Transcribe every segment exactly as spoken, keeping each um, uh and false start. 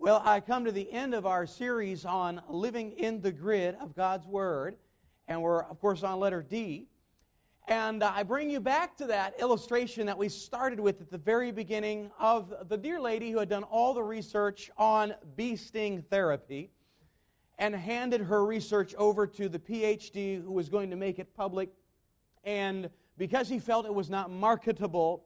Well, I come to the end of our series on living in the grid of God's Word, and we're, of course, on letter D. And I bring you back to that illustration that we started with at the very beginning of the dear lady who had done all the research on bee sting therapy and handed her research over to the P H D who was going to make it public. And because he felt it was not marketable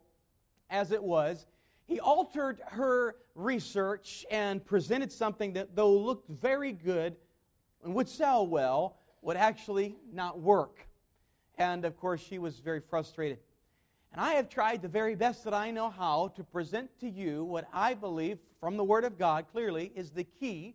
as it was, he altered her research and presented something that, though looked very good and would sell well, would actually not work. And, of course, she was very frustrated. And I have tried the very best that I know how to present to you what I believe, from the Word of God, clearly, is the key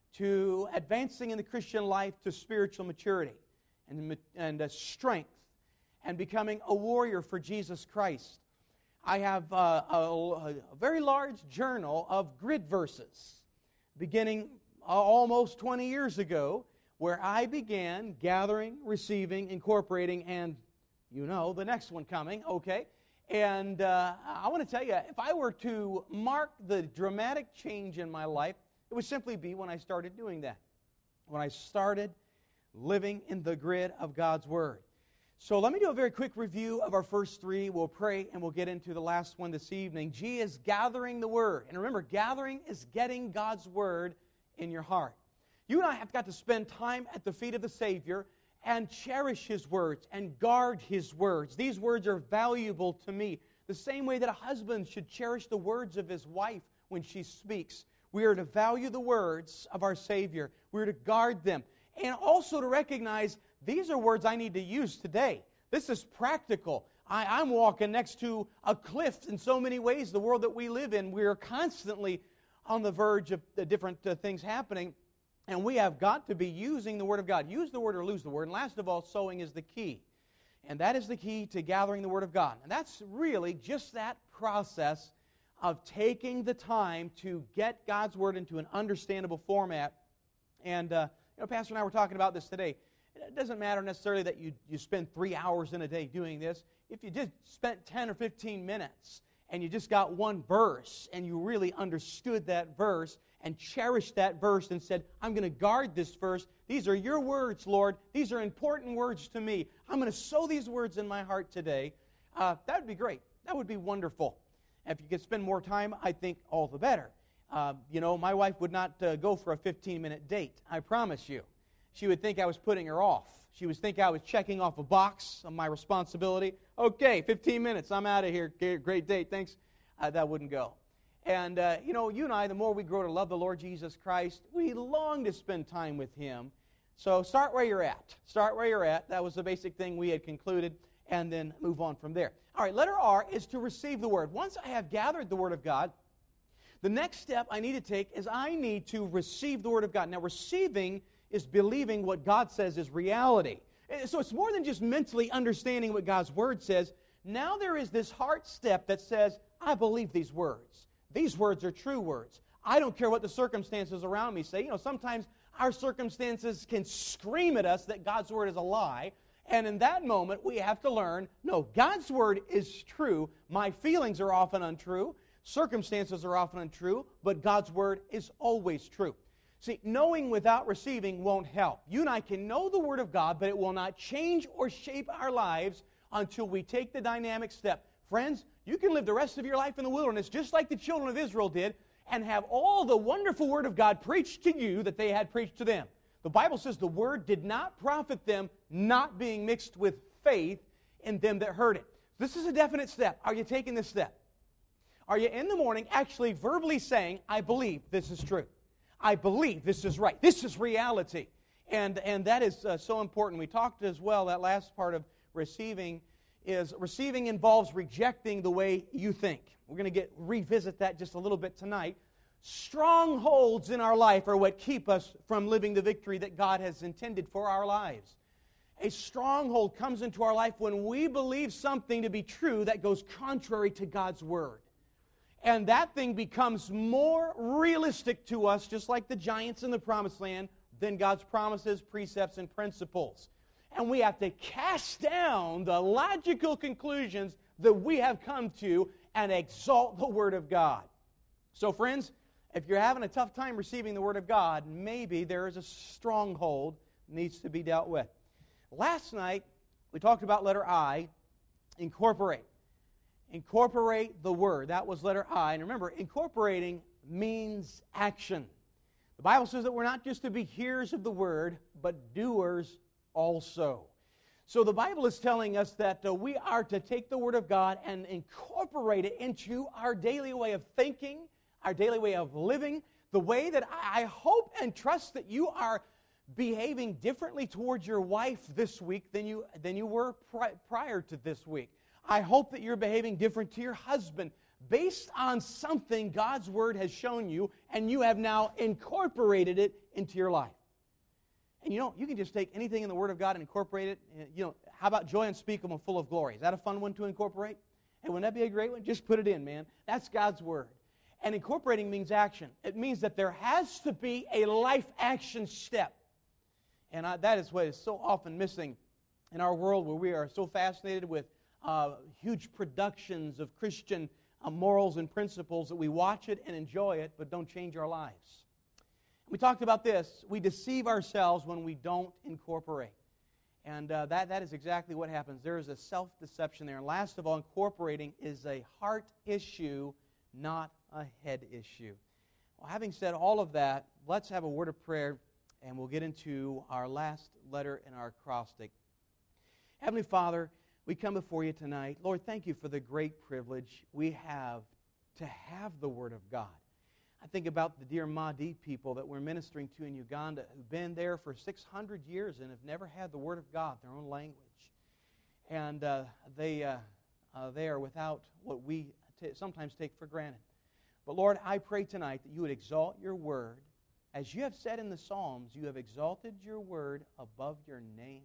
to advancing in the Christian life to spiritual maturity and, and uh, strength and becoming a warrior for Jesus Christ. I have uh, a, a very large journal of grid verses beginning uh, almost twenty years ago, where I began gathering, receiving, incorporating, and you know, the next one coming, okay? And uh, I want to tell you, if I were to mark the dramatic change in my life, it would simply be when I started doing that, when I started living in the grid of God's Word. So let me do a very quick review of our first three. We'll pray and we'll get into the last one this evening. G is gathering the Word. And remember, gathering is getting God's Word in your heart. You and I have got to spend time at the feet of the Savior and cherish His words and guard His words. These words are valuable to me. The same way that a husband should cherish the words of his wife when she speaks. We are to value the words of our Savior. We are to guard them. And also to recognize these are words I need to use today. This is practical. I, I'm walking next to a cliff in so many ways. The world that we live in, we are constantly on the verge of the different uh, things happening. And we have got to be using the Word of God. Use the Word or lose the Word. And last of all, sowing is the key. And that is the key to gathering the Word of God. And that's really just that process of taking the time to get God's Word into an understandable format. And, uh, you know, Pastor and I were talking about this today. It doesn't matter necessarily that you, you spend three hours in a day doing this. If you just spent ten or fifteen minutes and you just got one verse and you really understood that verse and cherished that verse and said, I'm going to guard this verse. These are your words, Lord. These are important words to me. I'm going to sow these words in my heart today. Uh, that would be great. That would be wonderful. If you could spend more time, I think all the better. Uh, you know, my wife would not uh, go for a fifteen-minute date, I promise you. She would think I was putting her off. She would think I was checking off a box of my responsibility. Okay, fifteen minutes, I'm out of here. Great date, thanks. Uh, that wouldn't go. And, uh, you know, you and I, the more we grow to love the Lord Jesus Christ, we long to spend time with Him. So start where you're at. Start where you're at. That was the basic thing we had concluded, and then move on from there. All right, letter R is to receive the Word. Once I have gathered the Word of God, the next step I need to take is I need to receive the Word of God. Now, receiving is believing what God says is reality. So it's more than just mentally understanding what God's Word says. Now there is this heart step that says, I believe these words. These words are true words. I don't care what the circumstances around me say. You know, sometimes our circumstances can scream at us that God's Word is a lie. And in that moment, we have to learn, no, God's Word is true. My feelings are often untrue. Circumstances are often untrue. But God's Word is always true. See, knowing without receiving won't help. You and I can know the Word of God, but it will not change or shape our lives until we take the dynamic step. Friends, you can live the rest of your life in the wilderness just like the children of Israel did and have all the wonderful Word of God preached to you that they had preached to them. The Bible says the Word did not profit them, not being mixed with faith in them that heard it. This is a definite step. Are you taking this step? Are you in the morning actually verbally saying, I believe this is true? I believe this is right. This is reality. And, and that is uh, so important. We talked as well, that last part of receiving is receiving involves rejecting the way you think. We're going to get revisit that just a little bit tonight. Strongholds in our life are what keep us from living the victory that God has intended for our lives. A stronghold comes into our life when we believe something to be true that goes contrary to God's Word. And that thing becomes more realistic to us, just like the giants in the Promised Land, than God's promises, precepts, and principles. And we have to cast down the logical conclusions that we have come to and exalt the Word of God. So, friends, If you're having a tough time receiving the Word of God, maybe there is a stronghold that needs to be dealt with. Last night, we talked about letter I, incorporate. Incorporate the Word. That was letter I. And remember, incorporating means action. The Bible says that we're not just to be hearers of the Word, but doers also. So the Bible is telling us that uh, we are to take the Word of God and incorporate it into our daily way of thinking, our daily way of living, the way that I hope and trust that you are behaving differently towards your wife this week than you, than you were pri- prior to this week. I hope that you're behaving different to your husband based on something God's Word has shown you, and you have now incorporated it into your life. And you know, you can just take anything in the Word of God and incorporate it. You know, how about joy unspeakable, full of glory? Is that a fun one to incorporate? And wouldn't that be a great one? Just put it in, man. That's God's Word. And incorporating means action. It means that there has to be a life action step. And I, that is what is so often missing in our world, where we are so fascinated with uh, huge productions of Christian uh, morals and principles that we watch it and enjoy it, but don't change our lives. We talked about this. We deceive ourselves when we don't incorporate. And uh, that, that is exactly what happens. There is a self-deception there. And last of all, incorporating is a heart issue, not a head issue. Well, having said all of that, let's have a word of prayer, and we'll get into our last letter in our acrostic. Heavenly Father, we come before you tonight. Lord, thank you for the great privilege we have to have the Word of God. I think about the dear Mahdi people that we're ministering to in Uganda, who've been there for six hundred years and have never had the Word of God, their own language. And uh, they, uh, uh, they are without what we t- sometimes take for granted. But Lord, I pray tonight that you would exalt your Word. As you have said in the Psalms, you have exalted your Word above your name.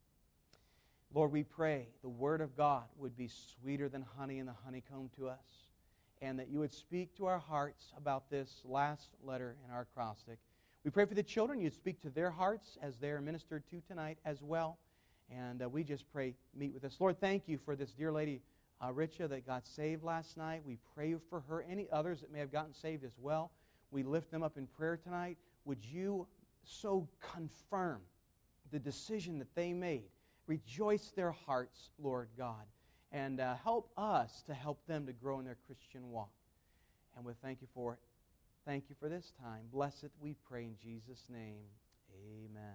Lord, we pray the Word of God would be sweeter than honey in the honeycomb to us, and that you would speak to our hearts about this last letter in our acrostic. We pray for the children. You'd speak to their hearts as they are ministered to tonight as well. And uh, we just pray, meet with us. Lord, thank you for this dear lady, uh, Richa, that got saved last night. We pray for her. Any others that may have gotten saved as well, we lift them up in prayer tonight. Would you so confirm the decision that they made? Rejoice their hearts, Lord God, and uh, help us to help them to grow in their Christian walk. And we thank you for it. Thank you for this time. Bless it, we pray in Jesus' name. Amen.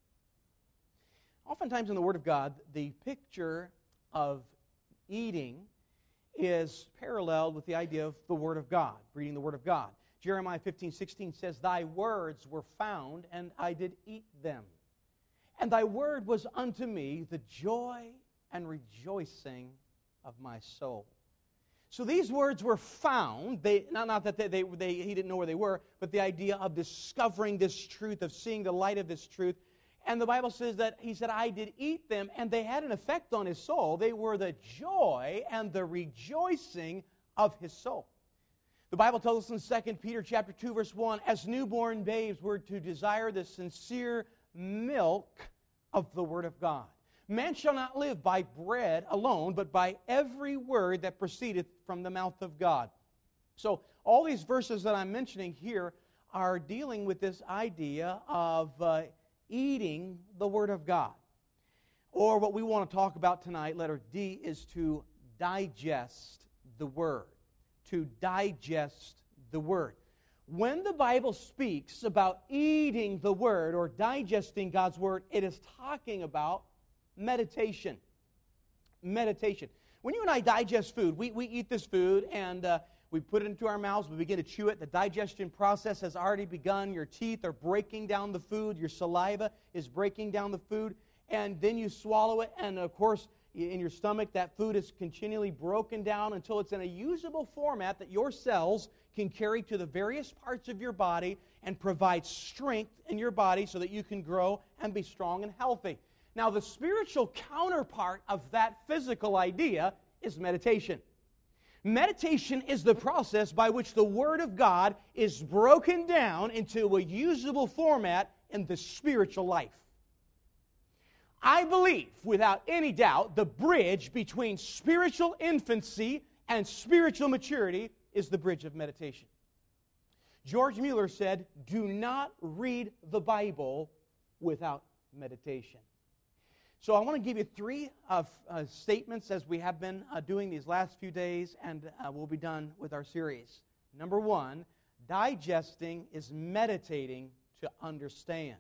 Oftentimes in the Word of God, the picture of eating is paralleled with the idea of the Word of God, reading the Word of God. Jeremiah fifteen sixteen says, "Thy words were found, and I did eat them. And thy word was unto me the joy and rejoicing of my soul." So these words were found. They, not, not that they, they, they, he didn't know where they were, but the idea of discovering this truth, of seeing the light of this truth. And the Bible says that he said, I did eat them, and they had an effect on his soul. They were the joy and the rejoicing of his soul. The Bible tells us in Second Peter chapter two, verse one, as newborn babes we're to desire the sincere milk of the Word of God. Man shall not live by bread alone, but by every word that proceedeth from the mouth of God. So all these verses that I'm mentioning here are dealing with this idea of uh, eating the Word of God. Or what we want to talk about tonight, letter D, is to digest the Word. To digest the Word. When the Bible speaks about eating the Word or digesting God's Word, it is talking about meditation. Meditation. When you and I digest food, we, we eat this food and uh, we put it into our mouths, we begin to chew it. The digestion process has already begun. Your teeth are breaking down the food. Your saliva is breaking down the food. And then you swallow it, and of course, in your stomach, that food is continually broken down until it's in a usable format that your cells can carry to the various parts of your body and provide strength in your body so that you can grow and be strong and healthy. Now, the spiritual counterpart of that physical idea is meditation. Meditation is the process by which the Word of God is broken down into a usable format in the spiritual life. I believe, without any doubt, the bridge between spiritual infancy and spiritual maturity is the bridge of meditation. George Mueller said, do not read the Bible without meditation. So I want to give you three uh, uh, statements as we have been uh, doing these last few days, and uh, we'll be done with our series. Number one, digesting is meditating to understand.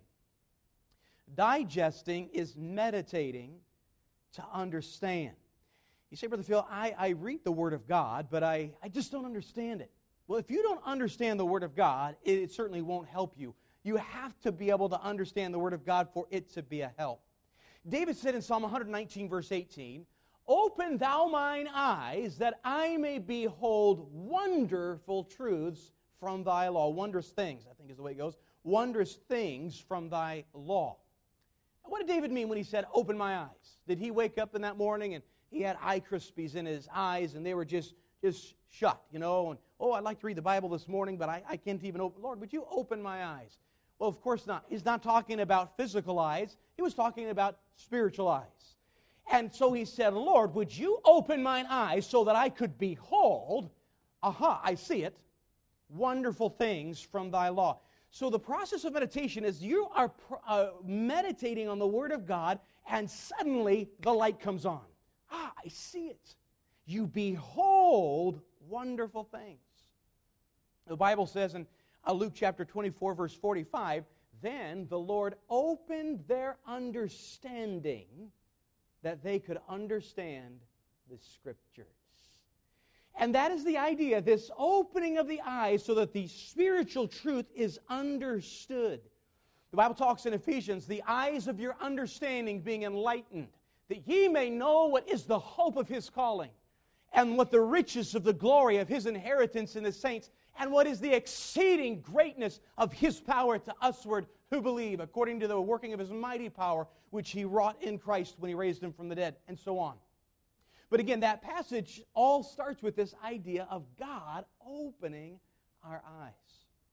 Digesting is meditating to understand. You say, Brother Phil, I, I read the Word of God, but I, I just don't understand it. Well, if you don't understand the Word of God, it, it certainly won't help you. You have to be able to understand the Word of God for it to be a help. David said in Psalm one nineteen, verse eighteen, open thou mine eyes, that I may behold wonderful truths from thy law. Wondrous things, I think is the way it goes. Wondrous things from thy law. Now, what did David mean when he said, open my eyes? Did he wake up in that morning and he had eye crispies in his eyes and they were just, just shut, you know? And, oh, I'd like to read the Bible this morning, but I, I can't even open. Lord, would you open my eyes? Well, of course not. He's not talking about physical eyes. He was talking about spiritual eyes. And so he said, Lord, would you open mine eyes so that I could behold, aha, I see it, wonderful things from thy law. So the process of meditation is you are uh, meditating on the Word of God, and suddenly the light comes on. Ah, I see it. You behold wonderful things. The Bible says in uh, Luke chapter twenty-four, verse forty-five, then the Lord opened their understanding that they could understand the Scriptures. And that is the idea, this opening of the eyes so that the spiritual truth is understood. The Bible talks in Ephesians, the eyes of your understanding being enlightened, that ye may know what is the hope of His calling, and what the riches of the glory of His inheritance in the saints, and what is the exceeding greatness of His power to usward who believe, according to the working of His mighty power, which He wrought in Christ when He raised Him from the dead, and so on. But again, that passage all starts with this idea of God opening our eyes.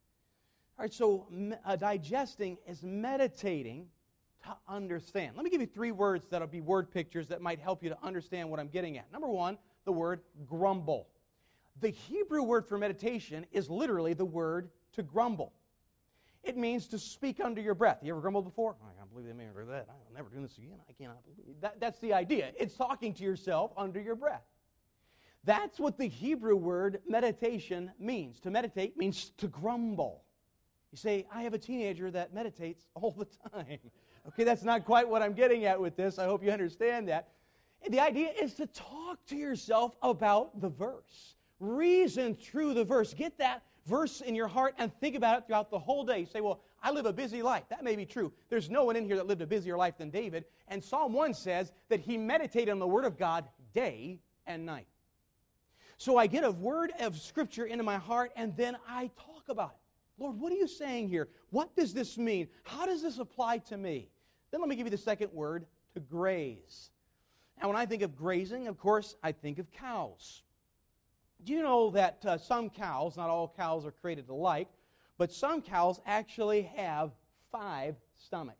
All right, so uh, digesting is meditating to understand. Let me give you three words that will be word pictures that might help you to understand what I'm getting at. Number one, the word grumble. The Hebrew word for meditation is literally the word to grumble. It means to speak under your breath. You ever grumbled before? I can't believe they made me do that. I'll never do this again. I cannot believe that. That's the idea. It's talking to yourself under your breath. That's what the Hebrew word meditation means. To meditate means to grumble. You say, I have a teenager that meditates all the time. Okay, that's not quite what I'm getting at with this. I hope you understand that. The idea is to talk to yourself about the verse. Reason through the verse. Get that verse in your heart and think about it throughout the whole day. You say, well, I live a busy life. That may be true. There's no one in here that lived a busier life than David. And Psalm one says that he meditated on the Word of God day and night. So I get a word of Scripture into my heart, and then I talk about it. Lord, what are you saying here? What does this mean? How does this apply to me? Then let me give you the second word, to graze. Now, when I think of grazing, of course, I think of cows. Do you know that uh, some cows, not all cows are created alike, but some cows actually have five stomachs.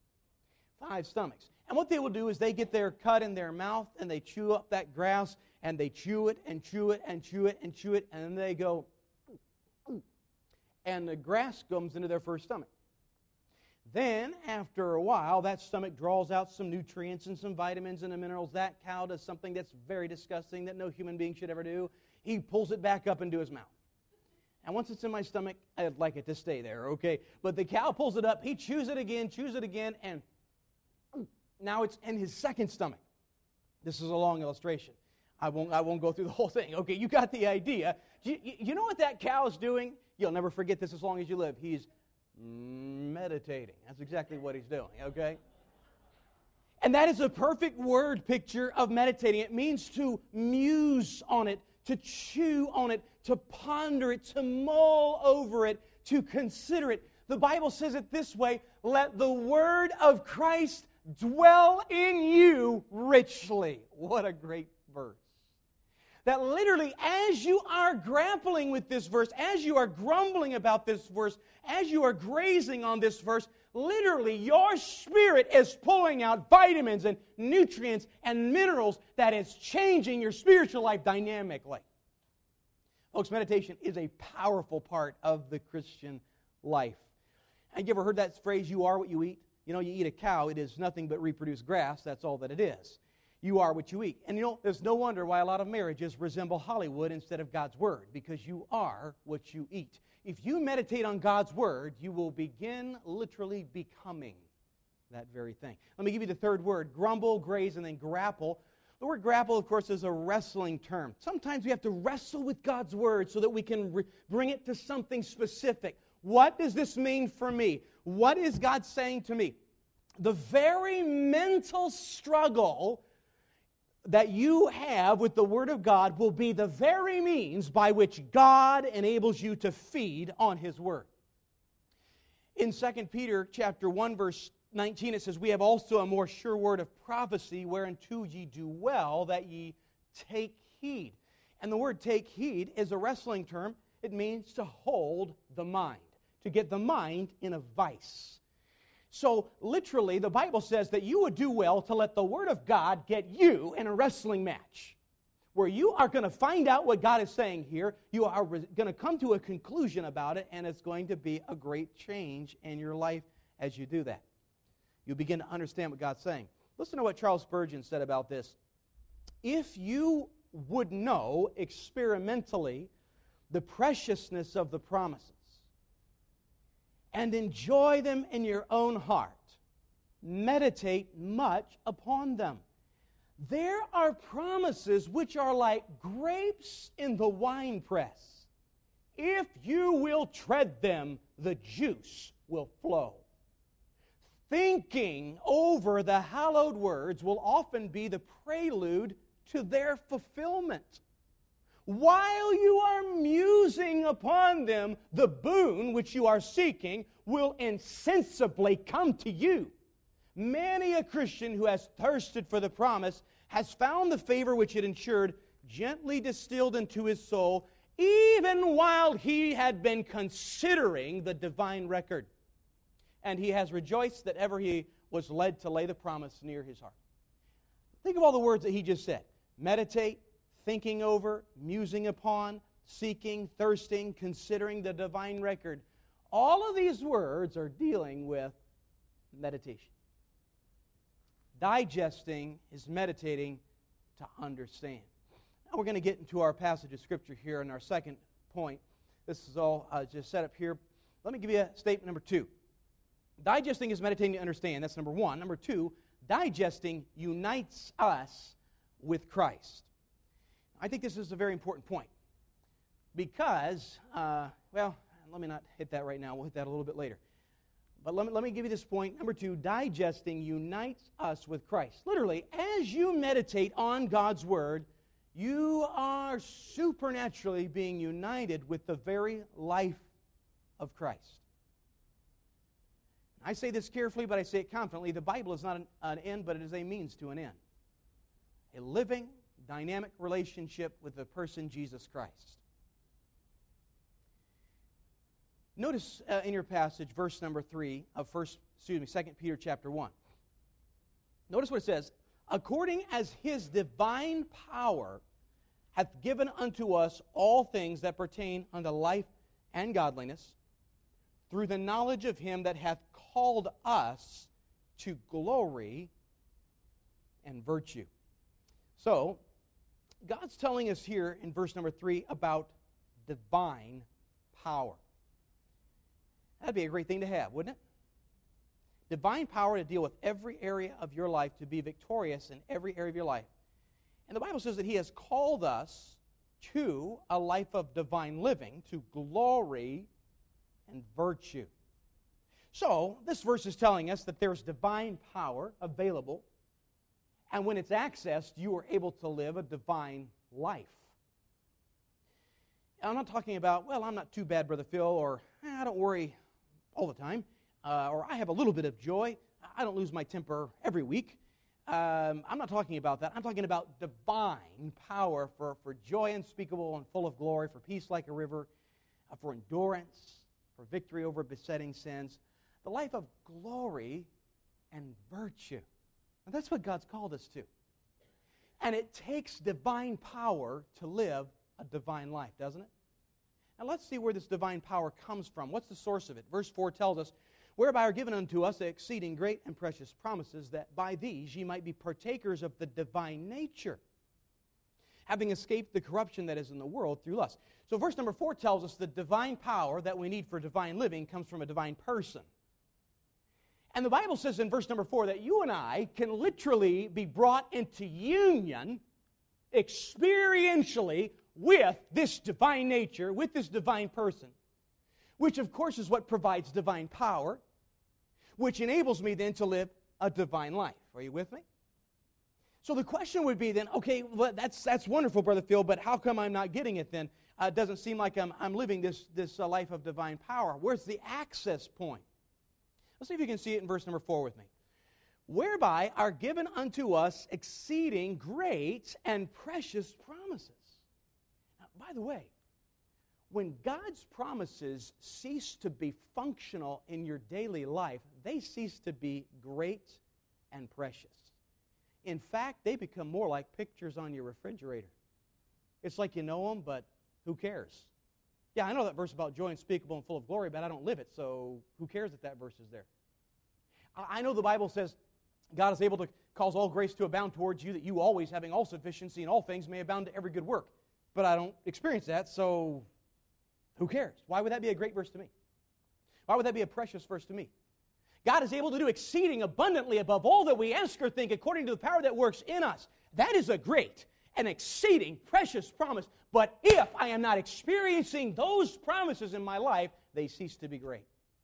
Five stomachs. And what they will do is they get their cut in their mouth and they chew up that grass and they chew it and chew it and chew it and chew it and then they go, and the grass comes into their first stomach. Then, after a while, that stomach draws out some nutrients and some vitamins and the minerals. That cow does something that's very disgusting that no human being should ever do. He pulls it back up into his mouth. And once it's in my stomach, I'd like it to stay there, okay? But the cow pulls it up, he chews it again, chews it again, and now it's in his second stomach. This is a long illustration. I won't, I won't go through the whole thing. Okay, you got the idea. You, you know what that cow is doing? You'll never forget this as long as you live. He's meditating. That's exactly what he's doing, okay? And that is a perfect word picture of meditating. It means to muse on it, to chew on it, to ponder it, to mull over it, to consider it. The Bible says it this way, let the word of Christ dwell in you richly. What a great verse. That literally, as you are grappling with this verse, as you are grumbling about this verse, as you are grazing on this verse, literally your spirit is pulling out vitamins and nutrients and minerals that is changing your spiritual life dynamically. Folks, meditation is a powerful part of the Christian life. And you ever heard that phrase, you are what you eat? You know, you eat a cow, it is nothing but reproduced grass. That's all that it is. You are what you eat. And you know, there's no wonder why a lot of marriages resemble Hollywood instead of God's Word, because you are what you eat. If you meditate on God's Word, you will begin literally becoming that very thing. Let me give you the third word, grumble, graze, and then grapple. The word grapple, of course, is a wrestling term. Sometimes we have to wrestle with God's Word so that we can re- bring it to something specific. What does this mean for me? What is God saying to me? The very mental struggle that you have with the Word of God will be the very means by which God enables you to feed on His Word. In Second Peter chapter one, verse nineteen, it says, we have also a more sure word of prophecy, whereunto ye do well that ye take heed. And the word take heed is a wrestling term. It means to hold the mind, to get the mind in a vice. So, literally, the Bible says that you would do well to let the Word of God get you in a wrestling match, where you are going to find out what God is saying here. You are re- going to come to a conclusion about it, and it's going to be a great change in your life as you do that. You begin to understand what God's saying. Listen to what Charles Spurgeon said about this. If you would know experimentally the preciousness of the promises, and enjoy them in your own heart, meditate much upon them. There are promises which are like grapes in the winepress. If you will tread them, the juice will flow. Thinking over the hallowed words will often be the prelude to their fulfillment. While you are musing upon them, the boon which you are seeking will insensibly come to you. Many a Christian who has thirsted for the promise has found the favor which it ensured gently distilled into his soul, even while he had been considering the divine record. And he has rejoiced that ever he was led to lay the promise near his heart. Think of all the words that he just said. Meditate, thinking over, musing upon, seeking, thirsting, considering the divine record. All of these words are dealing with meditation. Digesting is meditating to understand. Now we're going to get into our passage of Scripture here in our second point. This is all uh, just set up here. Let me give you a statement number two. Digesting is meditating to understand. That's number one. Number two, digesting unites us with Christ. I think this is a very important point because, uh, well, let me not hit that right now. We'll hit that a little bit later. But let me, let me give you this point. Number two, digesting unites us with Christ. Literally, as you meditate on God's Word, you are supernaturally being united with the very life of Christ. I say this carefully, but I say it confidently. The Bible is not an, an end, but it is a means to an end. A living, dynamic relationship with the person Jesus Christ. Notice uh, in your passage, verse number three of first, excuse me, Second Peter chapter one. Notice what it says: according as His divine power hath given unto us all things that pertain unto life and godliness, through the knowledge of Him that hath called us to glory and virtue. So, God's telling us here in verse number three about divine power. That'd be a great thing to have, wouldn't it? Divine power to deal with every area of your life, to be victorious in every area of your life. And the Bible says that He has called us to a life of divine living, to glory and virtue. So, this verse is telling us that there's divine power available, and when it's accessed, you are able to live a divine life. I'm not talking about, well, I'm not too bad, Brother Phil, or eh, I don't worry all the time, uh, or I have a little bit of joy. I don't lose my temper every week. Um, I'm not talking about that. I'm talking about divine power for, for joy unspeakable and full of glory, for peace like a river, uh, for endurance, for victory over besetting sins, the life of glory and virtue. And that's what God's called us to. And it takes divine power to live a divine life, doesn't it? And let's see where this divine power comes from. What's the source of it? Verse four tells us, whereby are given unto us exceeding great and precious promises, that by these ye might be partakers of the divine nature, having escaped the corruption that is in the world through lust. So verse number four tells us the divine power that we need for divine living comes from a divine person. And the Bible says in verse number four that you and I can literally be brought into union experientially with this divine nature, with this divine person, which of course is what provides divine power, which enables me then to live a divine life. Are you with me? So the question would be then, okay, well, that's that's wonderful, Brother Phil, but how come I'm not getting it then? Uh, it doesn't seem like I'm, I'm living this, this uh, life of divine power. Where's the access point? Let's see if you can see it in verse number four with me. Whereby are given unto us exceeding great and precious promises. Now, by the way, when God's promises cease to be functional in your daily life, they cease to be great and precious. In fact, they become more like pictures on your refrigerator. It's like you know them, but who cares? Yeah, I know that verse about joy unspeakable and full of glory, but I don't live it, so who cares that that verse is there? I know the Bible says God is able to cause all grace to abound towards you, that you always, having all sufficiency in all things, may abound to every good work. But I don't experience that, so who cares? Why would that be a great verse to me? Why would that be a precious verse to me? God is able to do exceeding abundantly above all that we ask or think according to the power that works in us. That is a great and exceeding precious promise. But if I am not experiencing those promises in my life, they cease to be great.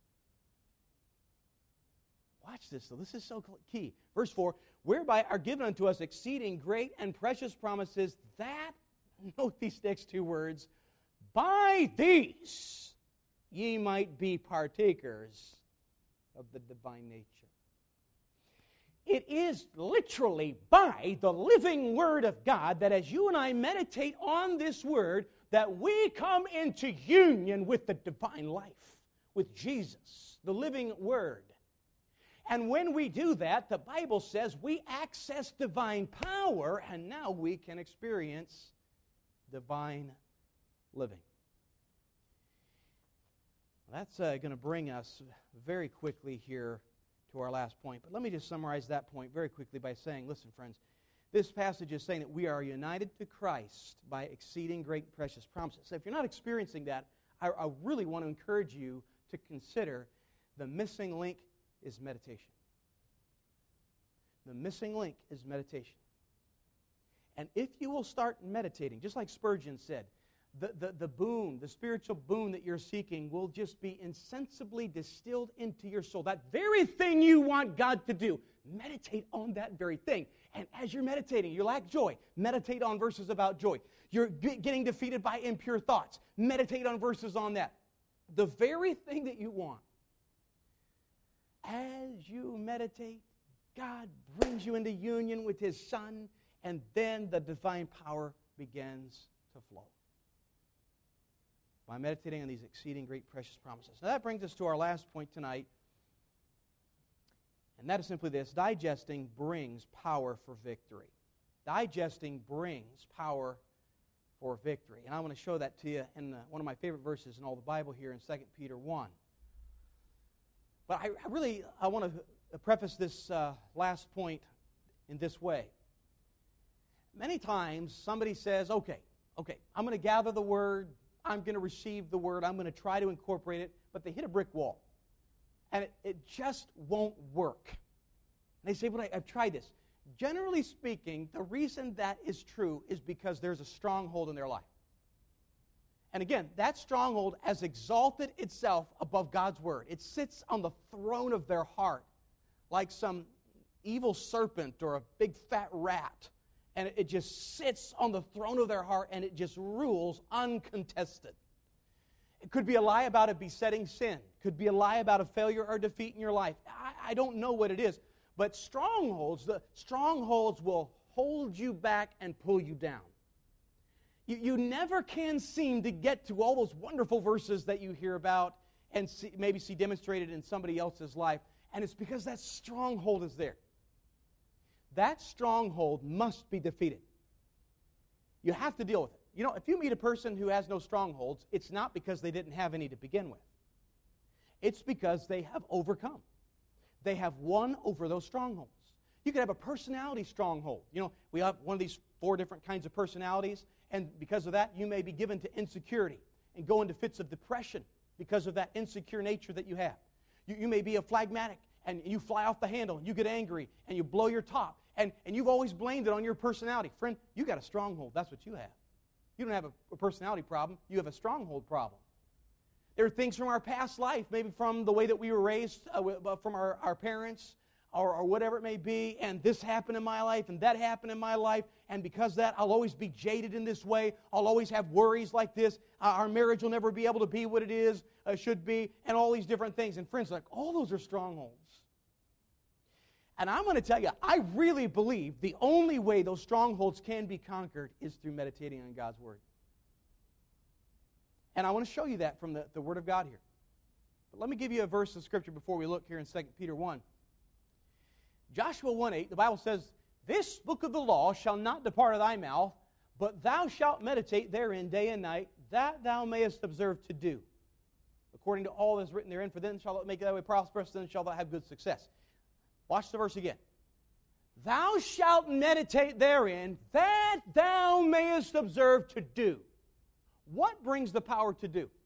Watch this, though. This is so key. Verse four, whereby are given unto us exceeding great and precious promises, that, note these next two words, by these ye might be partakers of the divine nature. It is literally by the living Word of God that as you and I meditate on this Word, that we come into union with the divine life, with Jesus, the living Word. And when we do that, the Bible says we access divine power, and now we can experience divine living. That's uh, going to bring us very quickly here to our last point. But let me just summarize that point very quickly by saying, listen, friends, this passage is saying that we are united to Christ by exceeding great and precious promises. So if you're not experiencing that, I, I really want to encourage you to consider the missing link is meditation. The missing link is meditation. And if you will start meditating, just like Spurgeon said, the, the, the boon, the spiritual boon that you're seeking will just be insensibly distilled into your soul. That very thing you want God to do, meditate on that very thing. And as you're meditating, you lack joy, meditate on verses about joy. You're g- getting defeated by impure thoughts, meditate on verses on that. The very thing that you want. As you meditate, God brings you into union with His Son, and then the divine power begins to flow. By meditating on these exceeding great precious promises. Now that brings us to our last point tonight, and that is simply this: digesting brings power for victory. Digesting brings power for victory. And I want to show that to you in one of my favorite verses in all the Bible here in Second Peter one. But I, I really I want to preface this uh, last point in this way. Many times somebody says, okay, okay, I'm going to gather the Word, I'm going to receive the Word, I'm going to try to incorporate it, but they hit a brick wall. And it, it just won't work. And they say, well, I, I've tried this. Generally speaking, the reason that is true is because there's a stronghold in their life. And again, that stronghold has exalted itself above God's Word. It sits on the throne of their heart like some evil serpent or a big fat rat. And it just sits on the throne of their heart and it just rules uncontested. It could be a lie about a besetting sin. It could be a lie about a failure or defeat in your life. I, I don't know what it is. But strongholds, the strongholds will hold you back and pull you down. You, you never can seem to get to all those wonderful verses that you hear about and see, maybe see demonstrated in somebody else's life. And it's because that stronghold is there. That stronghold must be defeated. You have to deal with it. You know, if you meet a person who has no strongholds, it's not because they didn't have any to begin with. It's because they have overcome. They have won over those strongholds. You could have a personality stronghold. You know, we have one of these four different kinds of personalities, and because of that, you may be given to insecurity and go into fits of depression because of that insecure nature that you have. You, you may be a phlegmatic, and you fly off the handle, and you get angry, and you blow your top, and, and you've always blamed it on your personality. Friend, you got a stronghold. That's what you have. You don't have a, a personality problem. You have a stronghold problem. There are things from our past life, maybe from the way that we were raised, uh, from our, our parents, or, or whatever it may be, and this happened in my life, and that happened in my life, and because of that, I'll always be jaded in this way. I'll always have worries like this. Uh, our marriage will never be able to be what it is, uh, should be, and all these different things. And friends, like, all those are strongholds. And I'm going to tell you, I really believe the only way those strongholds can be conquered is through meditating on God's Word. And I want to show you that from the, the Word of God here. But let me give you a verse of Scripture before we look here in Second Peter one. Joshua one eight, the Bible says, "This book of the law shall not depart of thy mouth, but thou shalt meditate therein day and night, that thou mayest observe to do, according to all that is written therein, for then shall it make thy way prosperous, then shalt thou have good success." Watch the verse again. "Thou shalt meditate therein, that thou mayest observe to do." What brings the power to do?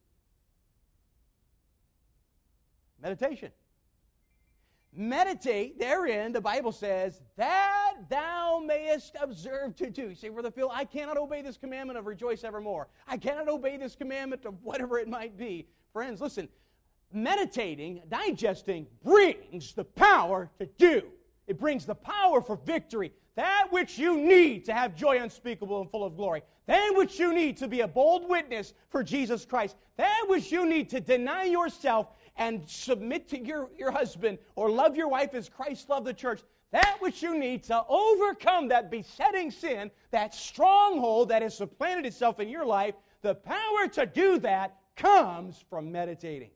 Meditation. Meditate therein, the Bible says, that thou mayest observe to do. You say, Brother Phil, I cannot obey this commandment of rejoice evermore. I cannot obey this commandment of whatever it might be. Friends, listen, meditating, digesting, brings the power to do. It brings the power for victory. That which you need to have joy unspeakable and full of glory. That which you need to be a bold witness for Jesus Christ. That which you need to deny yourself and submit to your, your husband or love your wife as Christ loved the church. That which you need to overcome that besetting sin, that stronghold that has supplanted itself in your life, the power to do that comes from meditating.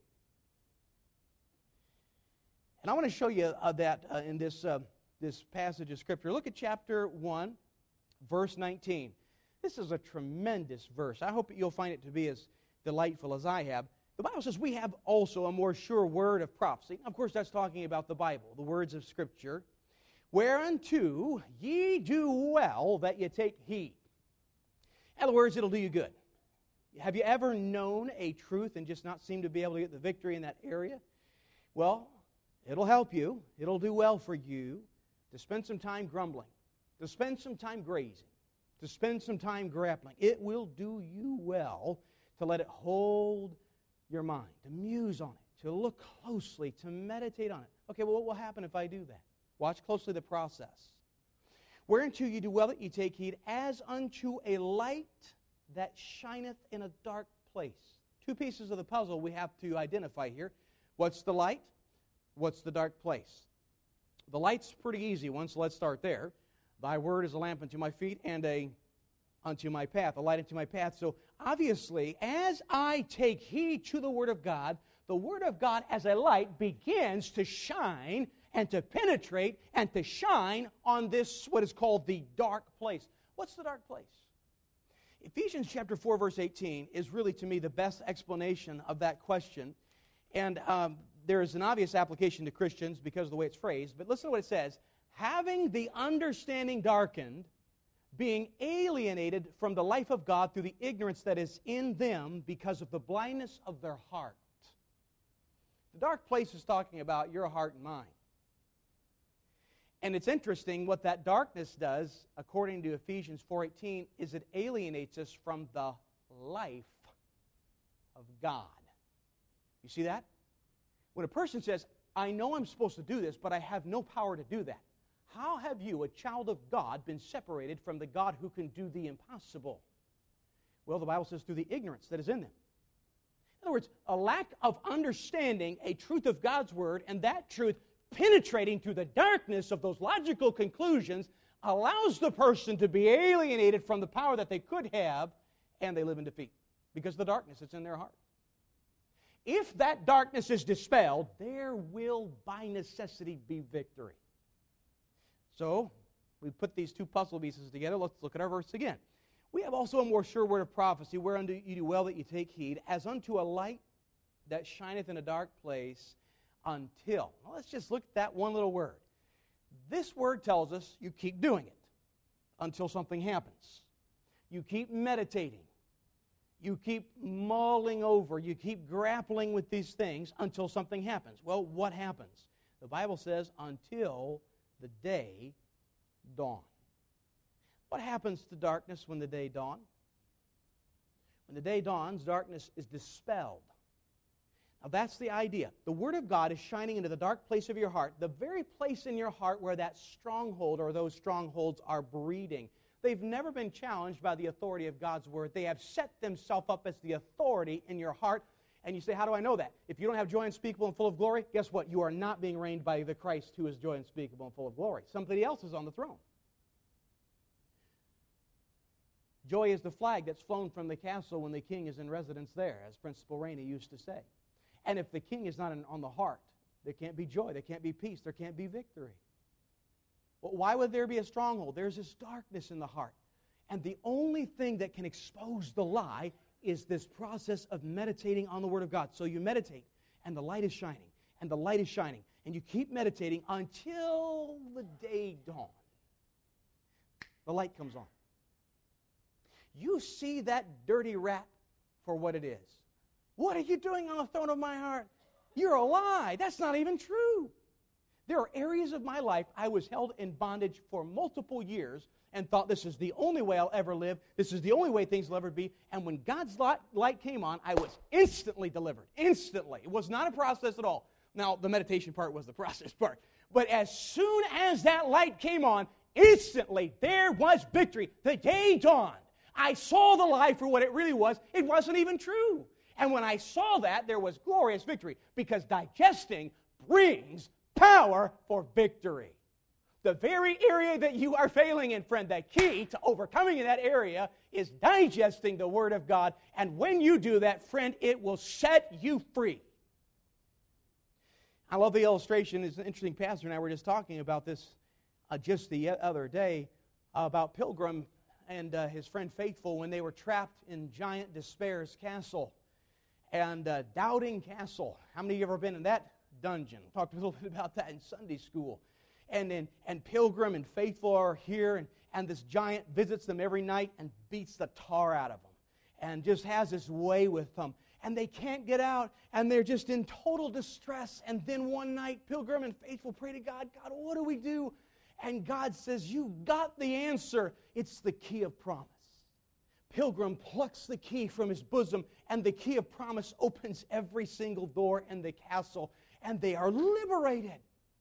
And I want to show you uh, that uh, in this, uh, this passage of Scripture. Look at chapter one, verse nineteen. This is a tremendous verse. I hope that you'll find it to be as delightful as I have. The Bible says we have also a more sure word of prophecy. Of course, that's talking about the Bible, the words of Scripture. "Whereunto ye do well that ye take heed." In other words, it'll do you good. Have you ever known a truth and just not seem to be able to get the victory in that area? Well, it'll help you. It'll do well for you to spend some time grumbling, to spend some time grazing, to spend some time grappling. It will do you well to let it hold your mind, to muse on it, to look closely, to meditate on it. Okay, well, what will happen if I do that? Watch closely the process. "Whereunto you do well that ye take heed, as unto a light that shineth in a dark place." Two pieces of the puzzle we have to identify here. What's the light? What's the dark place? The light's pretty easy one, so let's start there. "Thy word is a lamp unto my feet and a unto my path, a light unto my path." So obviously, as I take heed to the Word of God, the Word of God as a light begins to shine and to penetrate and to shine on this, what is called the dark place. What's the dark place? Ephesians chapter four, verse eighteen is really, to me, the best explanation of that question. And um, there is an obvious application to Christians because of the way it's phrased, but listen to what it says. "Having the understanding darkened, being alienated from the life of God through the ignorance that is in them because of the blindness of their heart." The dark place is talking about your heart and mind. And it's interesting what that darkness does, according to Ephesians four eighteen, is it alienates us from the life of God. You see that? When a person says, "I know I'm supposed to do this, but I have no power to do that," how have you, a child of God, been separated from the God who can do the impossible? Well, the Bible says through the ignorance that is in them. In other words, a lack of understanding a truth of God's Word, and that truth penetrating through the darkness of those logical conclusions allows the person to be alienated from the power that they could have, and they live in defeat because of the darkness that's in their heart. If that darkness is dispelled, there will by necessity be victory. So, we put these two puzzle pieces together. Let's look at our verse again. We have also a more sure word of prophecy, whereunto you do well that you take heed, as unto a light that shineth in a dark place until. Now let's just look at that one little word. This word tells us you keep doing it until something happens. You keep meditating. You keep mulling over. You keep grappling with these things until something happens. Well, what happens? The Bible says, until the day dawn. What happens to darkness when the day dawns? When the day dawns, darkness is dispelled. Now that's the idea. The Word of God is shining into the dark place of your heart, the very place in your heart where that stronghold or those strongholds are breeding. They've never been challenged by the authority of God's Word. They have set themselves up as the authority in your heart. And you say, how do I know that? If you don't have joy unspeakable and full of glory, guess what? You are not being reigned by the Christ who is joy unspeakable and full of glory. Somebody else is on the throne. Joy is the flag that's flown from the castle when the king is in residence there, as Principal Rainey used to say. And if the king is not in, on the heart, there can't be joy, there can't be peace, there can't be victory. Well, why would there be a stronghold? There's this darkness in the heart. And the only thing that can expose the lie is this process of meditating on the Word of God. So you meditate, and the light is shining, and the light is shining, and you keep meditating until the day dawns. The light comes on. You see that dirty rat for what it is. What are you doing on the throne of my heart? You're a lie. That's not even true. There are areas of my life I was held in bondage for multiple years and thought this is the only way I'll ever live. This is the only way things will ever be. And when God's light came on, I was instantly delivered. Instantly. It was not a process at all. Now, the meditation part was the process part. But as soon as that light came on, instantly there was victory. The day dawned. I saw the lie for what it really was. It wasn't even true. And when I saw that, there was glorious victory, because digesting brings power for victory. The very area that you are failing in, friend, the key to overcoming in that area is digesting the Word of God. And when you do that, friend, it will set you free. I love the illustration. It's an interesting. Pastor and I were just talking about this uh, just the other day uh, about Pilgrim and uh, his friend Faithful when they were trapped in Giant Despair's castle. And uh, Doubting Castle. How many of you have ever been in that dungeon? We talked a little bit about that in Sunday school. And and, and Pilgrim and Faithful are here, and, and this giant visits them every night and beats the tar out of them and just has his way with them. And they can't get out, and they're just in total distress. And then one night, Pilgrim and Faithful pray to God, God, what do we do? And God says, you got the answer. It's the key of promise. Pilgrim plucks the key from his bosom, and the key of promise opens every single door in the castle, and they are liberated.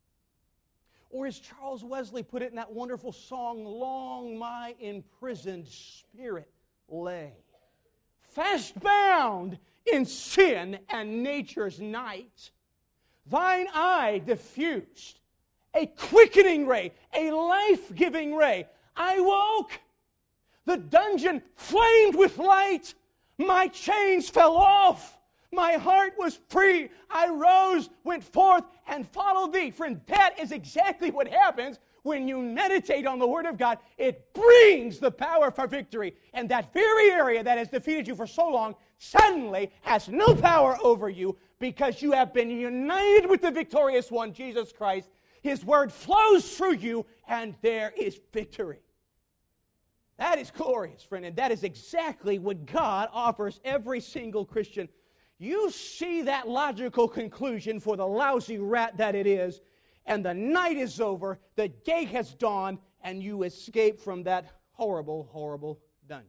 Or as Charles Wesley put it in that wonderful song, long my imprisoned spirit lay, fast bound in sin and nature's night, thine eye diffused a quickening ray, a life-giving ray. I woke. The dungeon flamed with light. My chains fell off. My heart was free. I rose, went forth, and followed thee. Friend, that is exactly what happens when you meditate on the Word of God. It brings the power for victory. And that very area that has defeated you for so long suddenly has no power over you, because you have been united with the victorious one, Jesus Christ. His Word flows through you, and there is victory. That is glorious, friend, and that is exactly what God offers every single Christian. You see that logical conclusion for the lousy rat that it is, and the night is over, the day has dawned, and you escape from that horrible, horrible dungeon.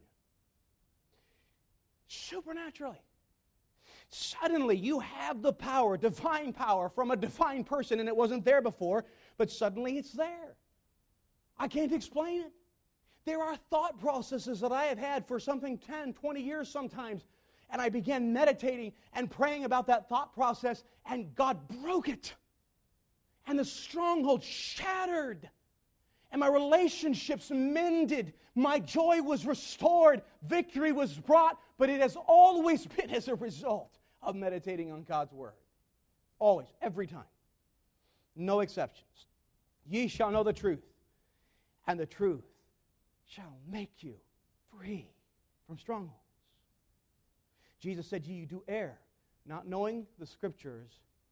Supernaturally. Suddenly you have the power, divine power, from a divine person, and it wasn't there before, but suddenly it's there. I can't explain it. There are thought processes that I have had for something ten, twenty years sometimes, and I began meditating and praying about that thought process, and God broke it. And the stronghold shattered. And my relationships mended. My joy was restored. Victory was brought. But it has always been as a result of meditating on God's Word. Always, every time. No exceptions. Ye shall know the truth, and the truth shall make you free from strongholds. Jesus said, "You do err, not knowing the Scriptures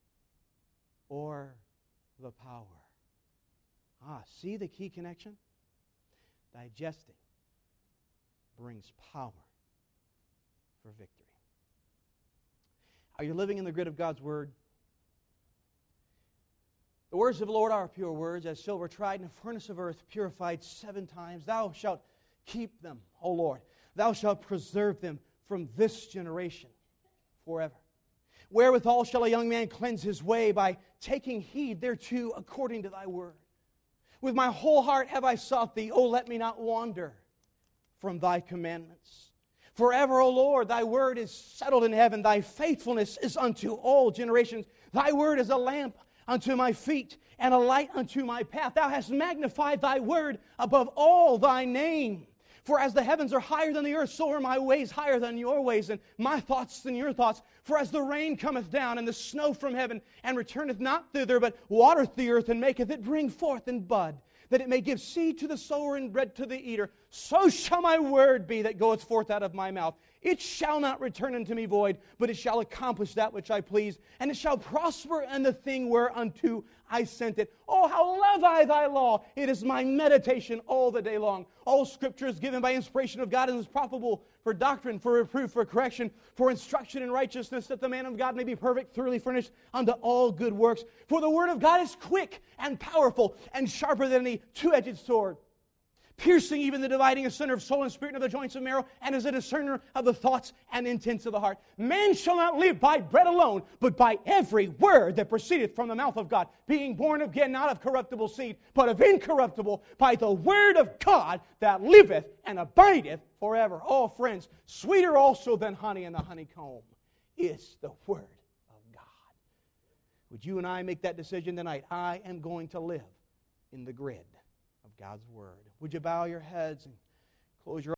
or the power." Ah, see the key connection? Digesting brings power for victory. Are you living in the grid of God's Word? The words of the Lord are pure words, as silver tried in a furnace of earth, purified seven times. Thou shalt keep them, O Lord. Thou shalt preserve them from this generation forever. Wherewithal shall a young man cleanse his way? By taking heed thereto according to thy word. With my whole heart have I sought thee. O let me not wander from thy commandments. Forever, O Lord, thy word is settled in heaven. Thy faithfulness is unto all generations. Thy word is a lamp unto my feet and a light unto my path. Thou hast magnified thy word above all thy name. For as the heavens are higher than the earth, so are my ways higher than your ways, and my thoughts than your thoughts. For as the rain cometh down, and the snow from heaven, and returneth not thither, but watereth the earth, and maketh it bring forth and bud, that it may give seed to the sower and bread to the eater, so shall my word be that goeth forth out of my mouth. It shall not return unto me void, but it shall accomplish that which I please, and it shall prosper in the thing whereunto I sent it. Oh, how love I thy law! It is my meditation all the day long. All Scripture is given by inspiration of God and is profitable for doctrine, for reproof, for correction, for instruction in righteousness, that the man of God may be perfect, thoroughly furnished unto all good works. For the word of God is quick and powerful and sharper than any two-edged sword, piercing even the dividing asunder of soul and spirit and of the joints and marrow, and is a discerner of the thoughts and intents of the heart. Man shall not live by bread alone, but by every word that proceedeth from the mouth of God, being born again not of corruptible seed, but of incorruptible, by the word of God that liveth and abideth forever. Oh, friends, sweeter also than honey in the honeycomb is the word of God. Would you and I make that decision tonight? I am going to live in the grid of God's Word. Would you bow your heads and close your